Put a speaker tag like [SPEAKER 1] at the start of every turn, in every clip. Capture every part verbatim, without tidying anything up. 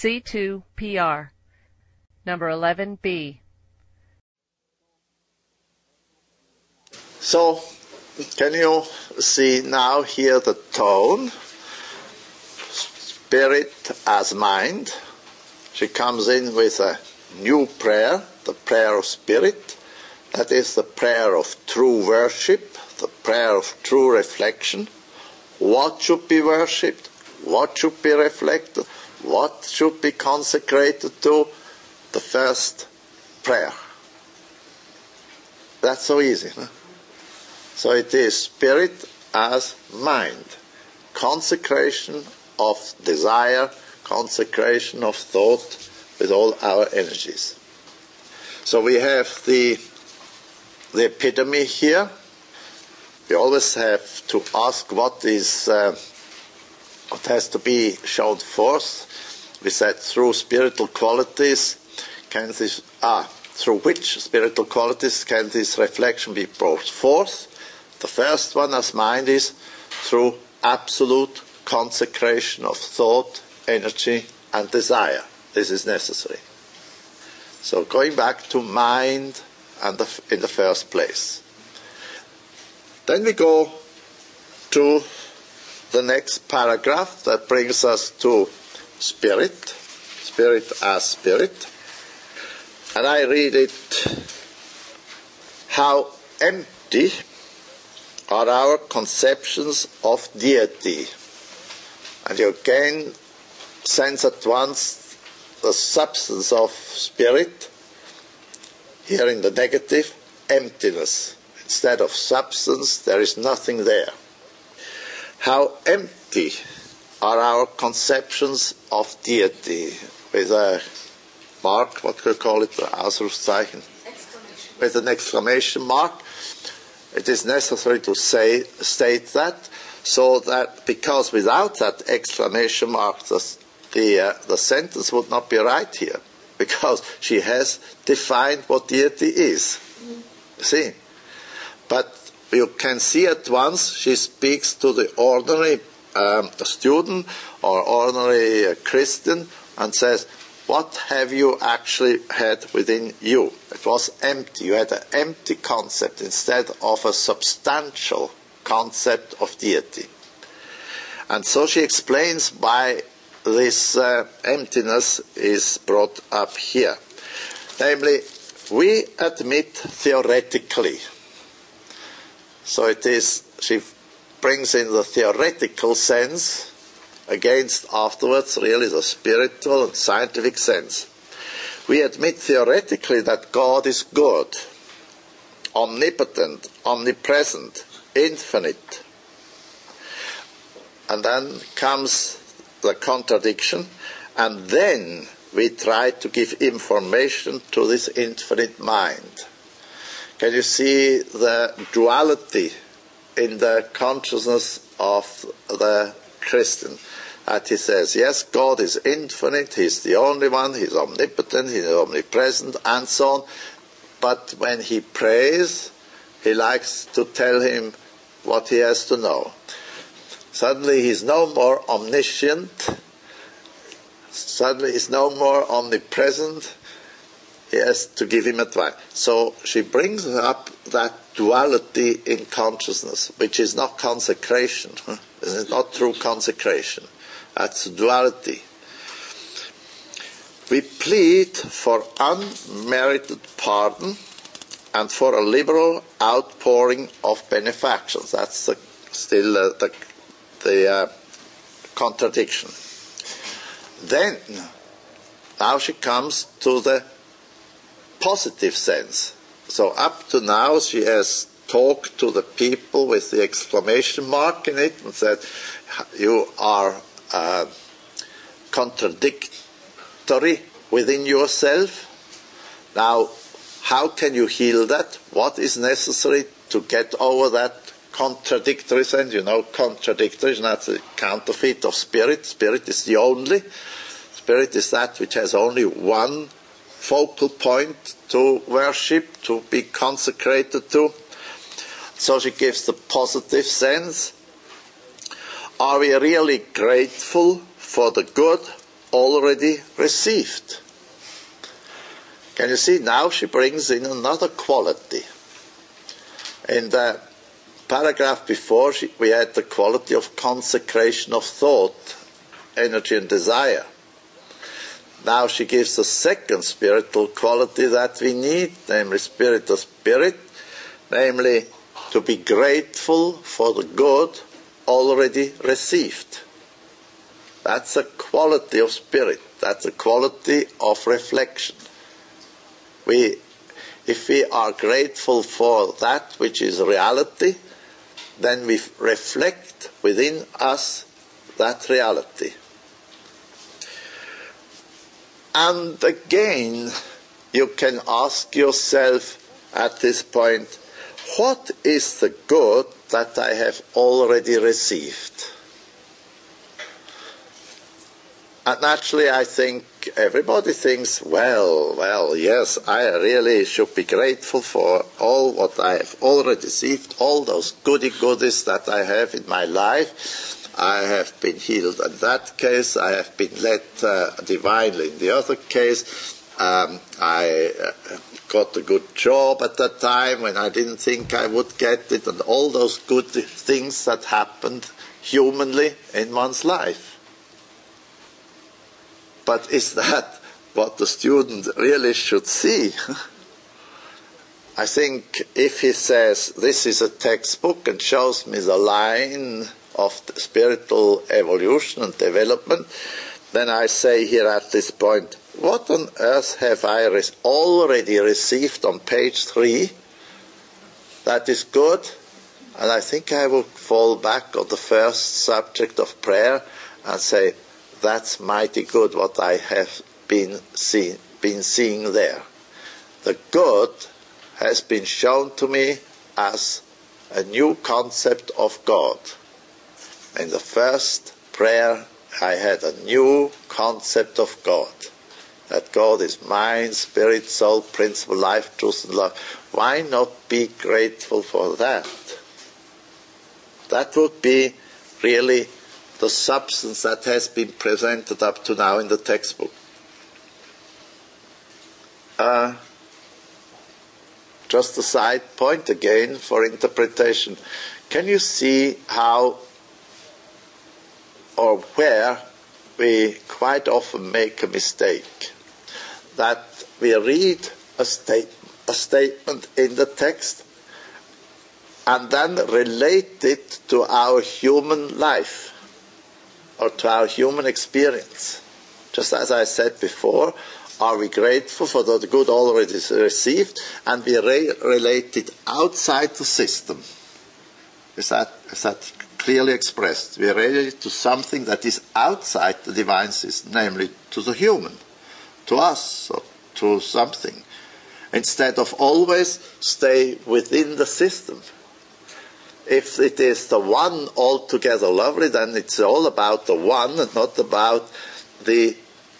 [SPEAKER 1] C two P R, number eleven B.
[SPEAKER 2] So, can you see now here the tone? Spirit as mind. She comes in with a new prayer, the prayer of spirit. That is the prayer of true worship, the prayer of true reflection. What should be worshipped? What should be reflected? What should be consecrated to? The first prayer. That's so easy. Huh? So it is spirit as mind. Consecration of desire, consecration of thought with all our energies. So we have the, the epitome here. We always have to ask what is uh, what has to be shown forth. We said through spiritual qualities can this ah through which spiritual qualities can this reflection be brought forth? The first one as mind is through absolute consecration of thought, energy and desire. This is necessary. So going back to mind and the, in the first place. Then we go to the next paragraph that brings us to spirit, spirit as spirit. And I read it, how empty are our conceptions of deity. And you again sense at once the substance of spirit, here in the negative, emptiness. Instead of substance, there is nothing there. How empty are our conceptions of deity, with a mark, what could you call it, Ausrufzeichen? With an exclamation mark. It is necessary to say, state that, so that, because without that exclamation mark, the, the, uh, the sentence would not be right here, because she has defined what deity is. You see? But you can see at once she speaks to the ordinary um, student or ordinary uh, Christian and says, what have you actually had within you? It was empty. You had an empty concept instead of a substantial concept of deity. And so she explains why this uh, emptiness is brought up here. Namely, we admit theoretically. So it is, she brings in the theoretical sense against afterwards really the spiritual and scientific sense. We admit theoretically that God is good, omnipotent, omnipresent, infinite. And then comes the contradiction, and then we try to give information to this infinite mind. Can you see the duality in the consciousness of the Christian? That he says, yes, God is infinite, He's the only one, He's omnipotent, He's omnipresent, and so on. But when he prays, he likes to tell him what he has to know. Suddenly he's no more omniscient, suddenly he's no more omnipresent, he has to give him advice. So she brings up that duality in consciousness, which is not consecration. It's not true consecration. That's duality. We plead for unmerited pardon and for a liberal outpouring of benefactions. That's the, still uh, the, the uh, contradiction. Then, now she comes to the positive sense. So up to now she has talked to the people with the exclamation mark in it and said, you are uh, contradictory within yourself. Now, how can you heal that? What is necessary to get over that contradictory sense? You know, contradictory is not the counterfeit of spirit. Spirit is the only. Spirit is that which has only one focal point to worship, to be consecrated to. So she gives the positive sense. Are we really grateful for the good already received. Can you see? Now she brings in another quality. In the paragraph before, she, we had the quality of consecration of thought, energy and desire. Now she gives the second spiritual quality that we need, namely spirit of spirit, namely to be grateful for the good already received. That's a quality of spirit. That's a quality of reflection. We, if we are grateful for that which is reality, then we reflect within us that reality. And again, you can ask yourself at this point, what is the good that I have already received? And naturally, I think everybody thinks, well, well, yes, I really should be grateful for all what I have already received, all those goody-goodies that I have in my life. I have been healed in that case, I have been led uh, divinely in the other case, um, I uh, got a good job at that time when I didn't think I would get it, and all those good things that happened humanly in one's life. But is that what the student really should see? I think if he says, this is a textbook and shows me the line of the spiritual evolution and development, then I say here at this point, what on earth have I re- already received on page three that is good? And I think I will fall back on the first subject of prayer and say, that's mighty good what I have been, see, been seeing there. The good has been shown to me as a new concept of God. In the first prayer, I had a new concept of God. That God is mind, spirit, soul, principle, life, truth, and love. Why not be grateful for that? That would be really the substance that has been presented up to now in the textbook. Uh, just a side point again for interpretation. Can you see how or where we quite often make a mistake? That we read a, state, a statement in the text and then relate it to our human life or to our human experience. Just as I said before, are we grateful for the good already received, and we re- relate it outside the system? Is that, is that clearly expressed? We relate it to something that is outside the divine system, namely to the human, to us, or to something, instead of always stay within the system. If it is the one altogether lovely, then it's all about the one and not about the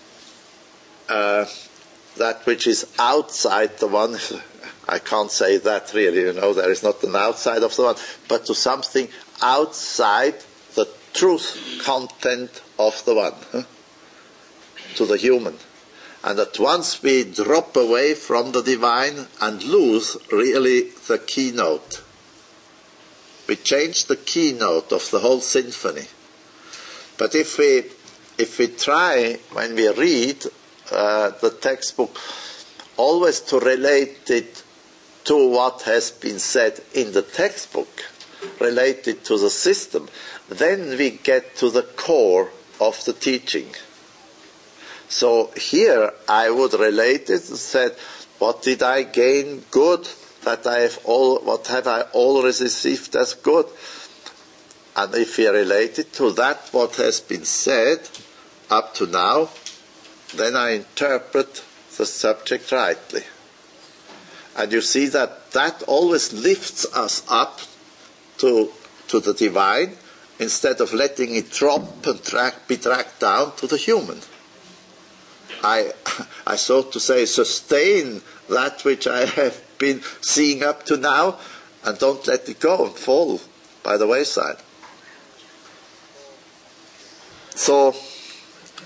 [SPEAKER 2] uh, that which is outside the one. I can't say that really, you know, there is not an outside of the one, but to something outside the truth content of the one, huh? To the human. And that once we drop away from the divine and lose really the keynote, we change the keynote of the whole symphony. But if we if we try, when we read uh, the textbook, always to relate it to what has been said in the textbook, relate it to the system, then we get to the core of the teaching. So here I would relate it and said, what did I gain good? That I have all, what have I already received as good? And if we relate it to that what has been said up to now, then I interpret the subject rightly. And you see that that always lifts us up to to the divine instead of letting it drop and drag, be dragged down to the human. I, I so to say, sustain that which I have been seeing up to now, and don't let it go and fall by the wayside. So,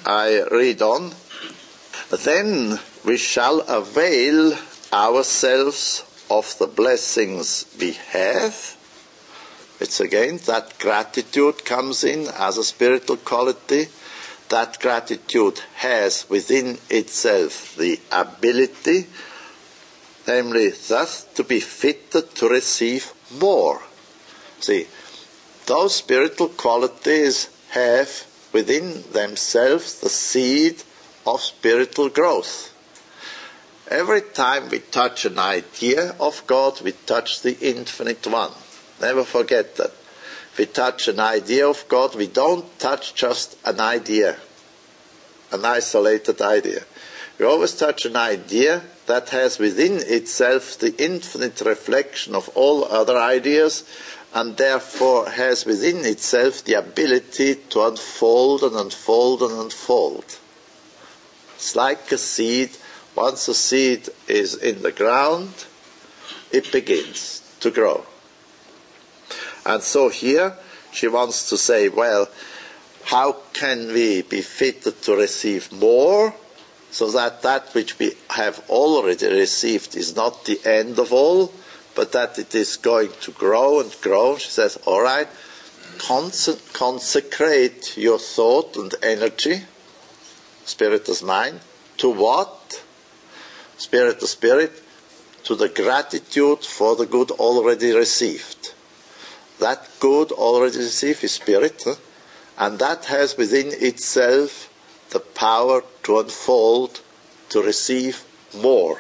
[SPEAKER 2] I read on. Then we shall avail ourselves of the blessings we have. It's again that gratitude comes in as a spiritual quality. That gratitude has within itself the ability, namely thus to be fitted to receive more. See, those spiritual qualities have within themselves the seed of spiritual growth. Every time we touch an idea of God, we touch the Infinite One. Never forget that. If we touch an idea of God, we don't touch just an idea, an isolated idea. We always touch an idea that has within itself the infinite reflection of all other ideas, and therefore has within itself the ability to unfold and unfold and unfold. It's like a seed. Once a seed is in the ground, it begins to grow. And so here she wants to say, well, how can we be fitted to receive more, so that that which we have already received is not the end of all, but that it is going to grow and grow? She says, all right, conse- consecrate your thought and energy, spirit as mind, to what? Spirit to spirit, to the gratitude for the good already received. That good already received is spirit, huh? And that has within itself the power to unfold, to receive more.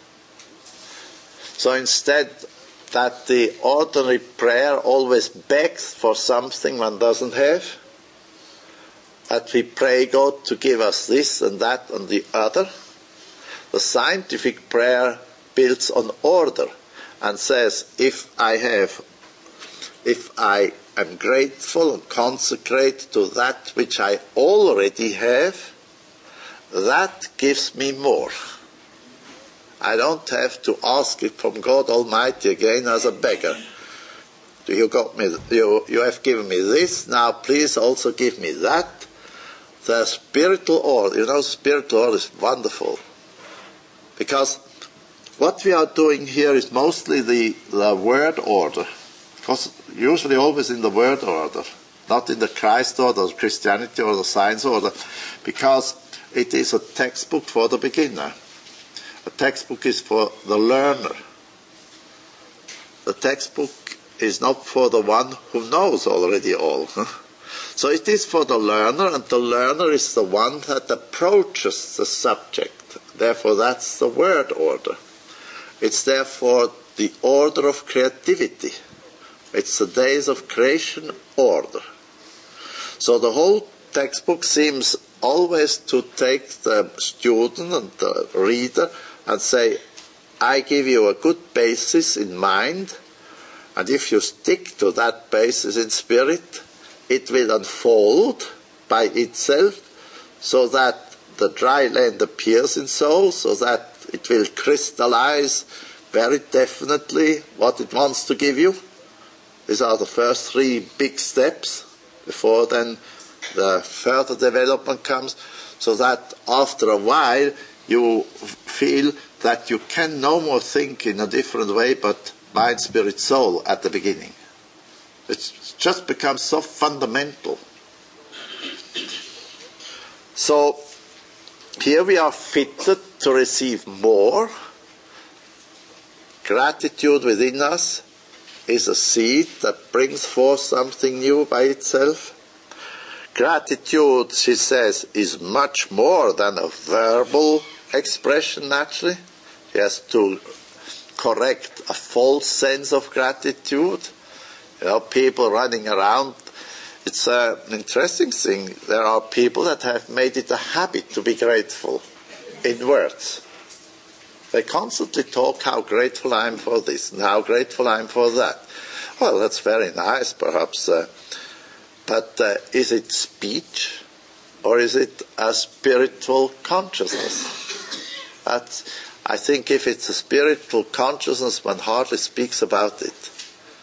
[SPEAKER 2] So instead that the ordinary prayer always begs for something one doesn't have, that we pray God to give us this and that and the other, the scientific prayer builds on order and says, if I have, if I am grateful and consecrate to that which I already have, that gives me more. I don't have to ask it from God Almighty again as a beggar. You got me, you, you have given me this, now please also give me that. The spiritual order, you know, spiritual order is wonderful. Because what we are doing here is mostly the, the word order. Because usually always in the word order, not in the Christ order, Christianity or the science order, because it is a textbook for the beginner. A textbook is for the learner. The textbook is not for the one who knows already all. So it is for the learner, and the learner is the one that approaches the subject. Therefore, that's the word order. It's therefore the order of creativity. It's the days of creation order. So the whole textbook seems always to take the student and the reader and say, I give you a good basis in mind, and if you stick to that basis in spirit, it will unfold by itself, so that the dry land appears in soul, so that it will crystallize very definitely what it wants to give you. These are the first three big steps before then the further development comes, so that after a while you feel that you can no more think in a different way but mind, spirit, soul at the beginning. It just becomes so fundamental. So here we are fitted to receive more. Gratitude within us is a seed that brings forth something new by itself. Gratitude, she says, is much more than a verbal expression, naturally. She has to correct a false sense of gratitude. You know, people running around. It's uh, an interesting thing. There are people that have made it a habit to be grateful in words. They constantly talk how grateful I am for this and how grateful I am for that. Well, that's very nice, perhaps. Uh, but uh, is it speech or is it a spiritual consciousness? That's, I think if it's a spiritual consciousness, one hardly speaks about it.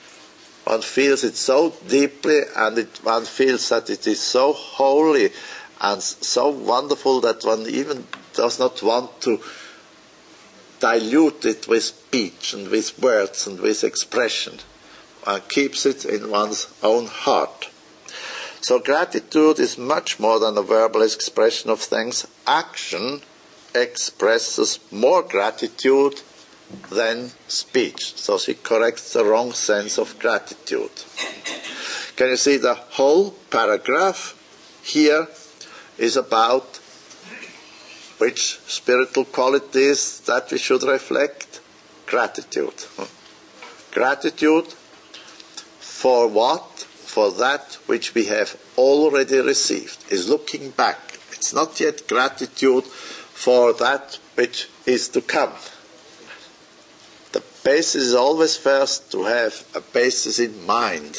[SPEAKER 2] One feels it so deeply, and it, one feels that it is so holy and so wonderful that one even does not want to dilute it with speech and with words and with expression. One keeps it in one's own heart. So gratitude is much more than a verbal expression of thanks. Action expresses more gratitude than speech. So she corrects the wrong sense of gratitude. Can you see the whole paragraph here is about which spiritual qualities that we should reflect? Gratitude. Gratitude for what? For that which we have already received. Is looking back. It's not yet gratitude for that which is to come. The basis is always first to have a basis in mind.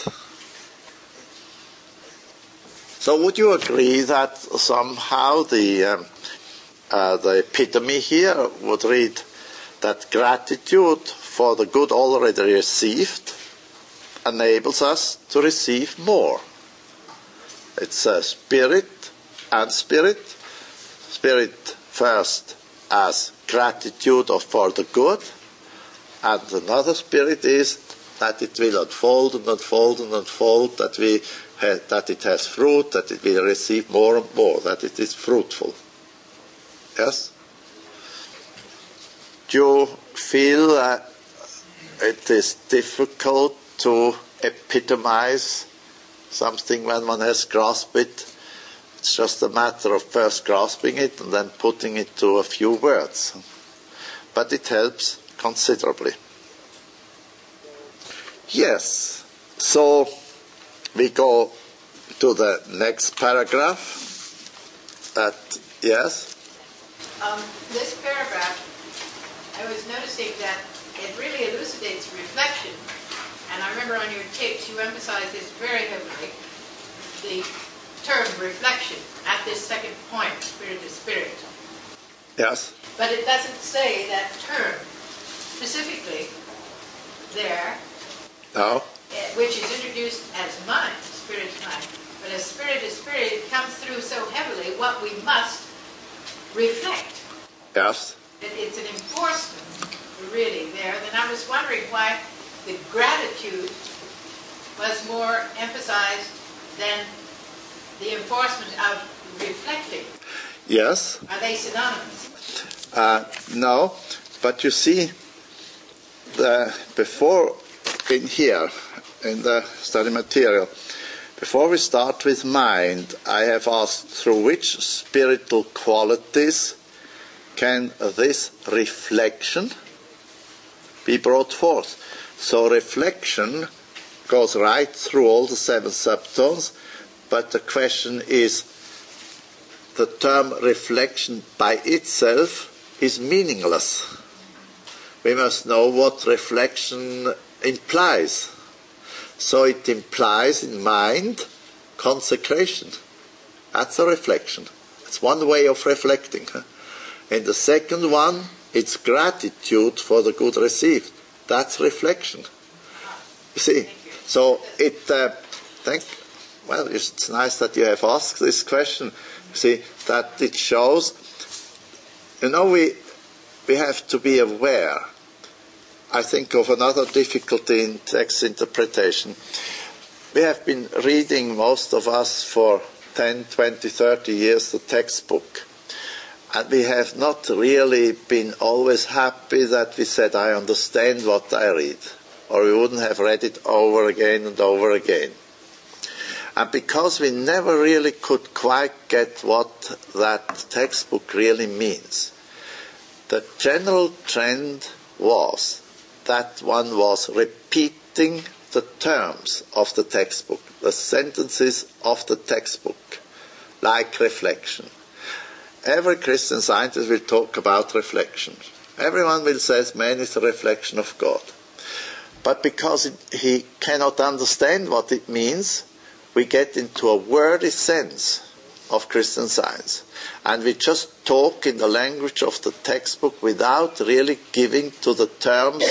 [SPEAKER 2] So would you agree that somehow the um, uh, the epitome here would read that gratitude for the good already received enables us to receive more? It's a spirit and spirit. Spirit first as gratitude for the good, and another spirit is that it will unfold and unfold and unfold, that we have, that it has fruit, that it will receive more and more, that it is fruitful. Yes? Do you feel that it is difficult to epitomize something when one has grasped it? It's just a matter of first grasping it and then putting it to a few words. But it helps considerably. Yes, so we go to the next paragraph. That, yes?
[SPEAKER 3] Um, this paragraph, I was noticing that it really elucidates reflection. And I remember on your tapes you emphasized this very heavily, the term reflection at this second point, spirit to spirit.
[SPEAKER 2] Yes.
[SPEAKER 3] But it doesn't say that term specifically there,
[SPEAKER 2] No.
[SPEAKER 3] which is introduced as mind, spirit to mind. But as spirit to spirit, it comes through so heavily what we must reflect.
[SPEAKER 2] Yes.
[SPEAKER 3] It, it's an enforcement, really, there. Then I was wondering why the gratitude was more emphasized than the enforcement of reflecting.
[SPEAKER 2] Yes.
[SPEAKER 3] Are they synonymous?
[SPEAKER 2] Uh, no, but you see, the, before in here, in the study material, before we start with mind, I have asked through which spiritual qualities can this reflection be brought forth. So reflection goes right through all the seven subtones, but the question is, the term reflection by itself is meaningless. We must know what reflection implies. So it implies in mind consecration. That's a reflection. It's one way of reflecting. And the second one, it's gratitude for the good received. That's reflection. You see? So it, uh, thank, well, it's nice that you have asked this question. You see, that it shows, you know, we, we have to be aware, I think, of another difficulty in text interpretation. We have been reading, most of us, for ten, twenty, thirty years, the textbook. And we have not really been always happy that we said, I understand what I read. Or we wouldn't have read it over again and over again. And because we never really could quite get what that textbook really means, the general trend was that one was repeating the terms of the textbook, the sentences of the textbook, like reflection. Every Christian Scientist will talk about reflection. Everyone will say man is a reflection of God. But because it, he cannot understand what it means, we get into a wordy sense of Christian Science. And we just talk in the language of the textbook without really giving to the terms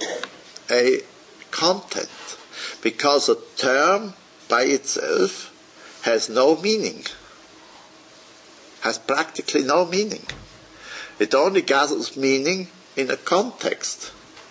[SPEAKER 2] a content. Because a term by itself has no meaning. has practically no meaning. It only gathers meaning in a context.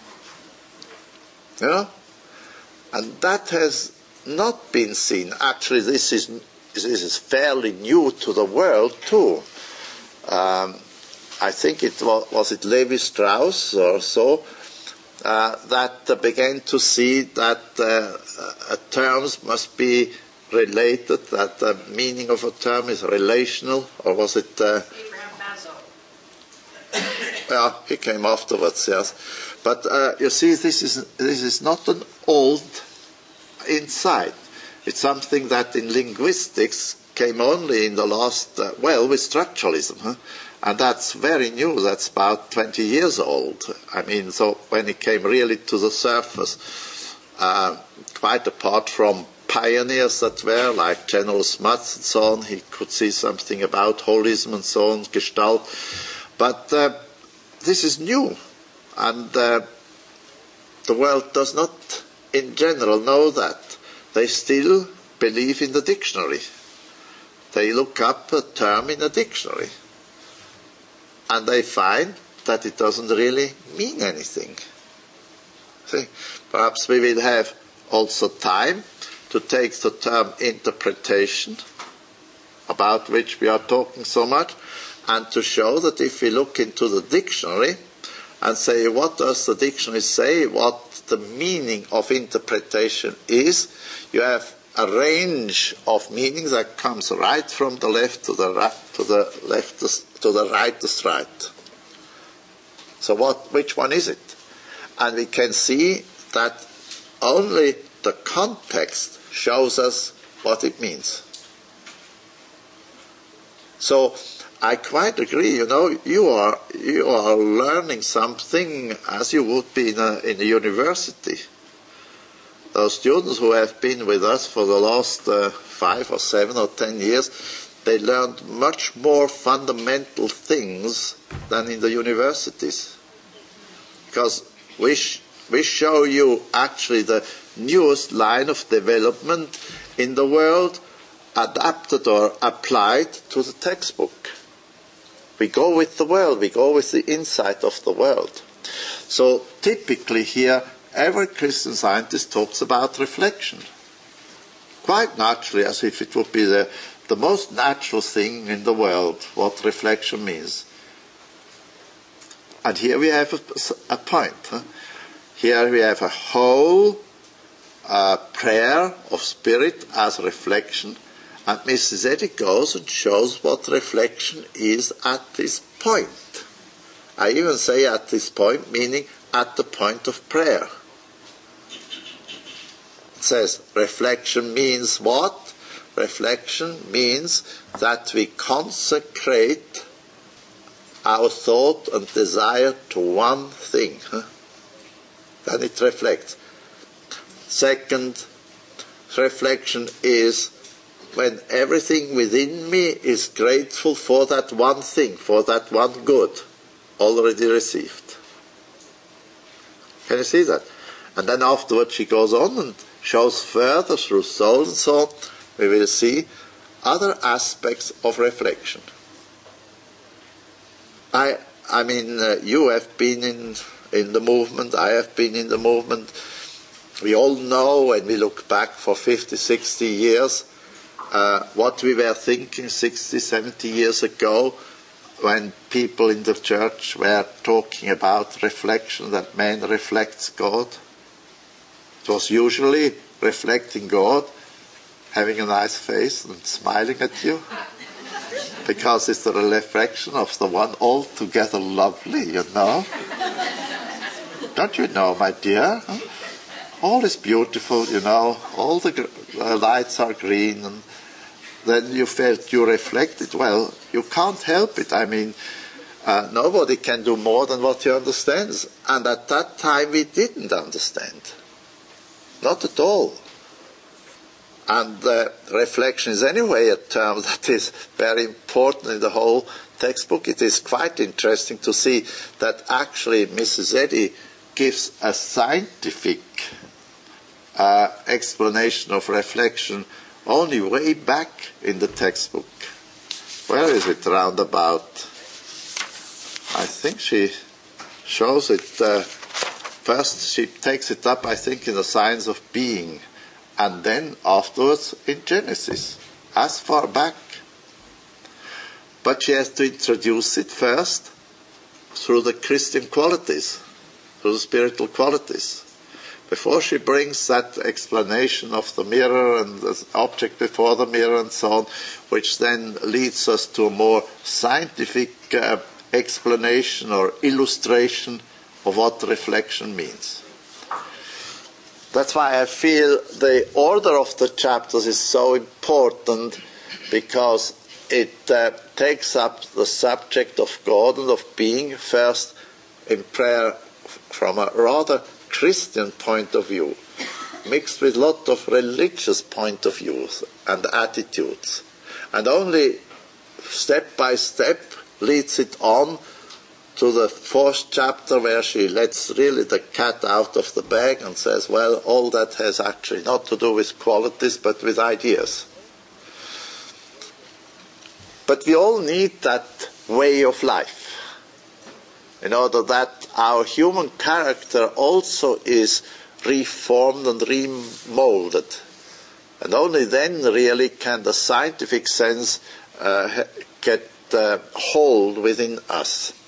[SPEAKER 2] You know? And that has not been seen. Actually, this is this is fairly new to the world too. Um, I think it was, was it Levi Strauss or so uh, that uh, began to see that uh, uh, terms must be related, that the meaning of a term is relational, or was it? Uh,
[SPEAKER 3] Abraham Maslow.
[SPEAKER 2] Yeah, he came afterwards, yes. But uh, you see, this is this is not an old insight. It's something that in linguistics came only in the last, uh, well, with structuralism, huh? And that's very new. That's about twenty years old. I mean, so when it came really to the surface, uh, quite apart from pioneers that were, like General Smuts and so on, he could see something about holism and so on, Gestalt. But uh, this is new, and uh, the world does not, in general, know that. They still believe in the dictionary. They look up a term in a dictionary, and they find that it doesn't really mean anything. See, perhaps we will have also time to take the term interpretation, about which we are talking so much, and to show that if we look into the dictionary and say, what does the dictionary say, what the meaning of interpretation is, you have a range of meanings that comes right from the left to the right, to the left to the rightest right. So what, which one is it? And we can see that only the context shows us what it means. So I quite agree. You know, you are you are learning something as you would be in a in a university. Those students who have been with us for the last uh, five or seven or ten years, they learned much more fundamental things than in the universities, because we sh- we show you actually the newest line of development in the world, adapted or applied to the textbook. We go with the world, we go with the insight of the world. So typically here, every Christian Scientist talks about reflection. Quite naturally, as if it would be the, the most natural thing in the world, what reflection means. And here we have a, a point. Huh? Here we have a whole uh, prayer of spirit as reflection. And Missus Eddy goes and shows what reflection is at this point. I even say at this point, meaning at the point of prayer. It says reflection means what? Reflection means that we consecrate our thought and desire to one thing. Huh? Then it reflects. Second, reflection is when everything within me is grateful for that one thing, for that one good already received. Can you see that? And then afterwards she goes on and shows further through soul and so on, we will see other aspects of reflection. I I mean, uh, you have been in, in the movement, I have been in the movement. We all know when we look back for fifty, sixty years, Uh, what we were thinking sixty, seventy years ago when people in the church were talking about reflection, that man reflects God. It was usually reflecting God, having a nice face and smiling at you, because it's the reflection of the one altogether lovely, you know. Don't you know, my dear? All is beautiful, you know, all the uh, lights are green, and then you felt you reflected. Well, you can't help it. I mean, uh, nobody can do more than what he understands. And at that time we didn't understand. Not at all. And uh, reflection is anyway a term that is very important in the whole textbook. It is quite interesting to see that actually Missus Eddy gives a scientific uh, explanation of reflection only way back in the textbook. where is it roundabout? I think she shows it, uh, first she takes it up, I think, in the science of being, and then afterwards in Genesis, as far back. But she has to introduce it first through the Christian qualities, through the spiritual qualities, before she brings that explanation of the mirror and the object before the mirror and so on, which then leads us to a more scientific uh, explanation or illustration of what reflection means. That's why I feel the order of the chapters is so important, because it uh, takes up the subject of God and of being first in prayer from a rather Christian point of view, mixed with a lot of religious point of views and attitudes. And only step by step leads it on to the fourth chapter, where she lets really the cat out of the bag and says, well, all that has actually not to do with qualities but with ideas. But we all need that way of life, in order that our human character also is reformed and remolded. And only then really can the scientific sense uh, get uh, hold within us.